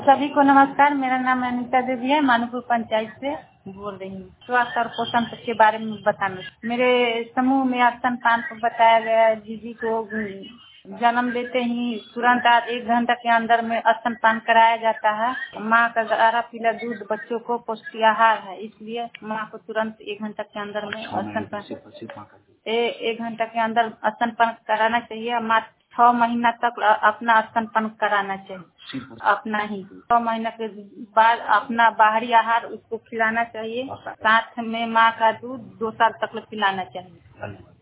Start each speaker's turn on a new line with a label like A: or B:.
A: सभी को नमस्कार। मेरा नाम अनीता देवी है, मानूपुर पंचायत से बोल रही हूँ। स्वास्थ्य और पोषण के बारे में बताना। मेरे समूह में स्तनपान को बताया गया है। दीदी को जन्म लेते ही तुरंत 1 घंटा के अंदर में स्तनपान कराया जाता है। माँ का गाढ़ा पीला दूध बच्चों को पौष्टिक आहार है, इसलिए माँ को तुरंत 1 घंटा के अंदर में स्तनपान 1 घंटा के अंदर स्तनपान कराना चाहिए। माँ 6 महीना तक अपना स्तनपान कराना चाहिए। अपना ही 6 महीना के बाद अपना बाहरी आहार उसको खिलाना चाहिए। साथ में माँ का दूध 2 साल तक पिलाना चाहिए।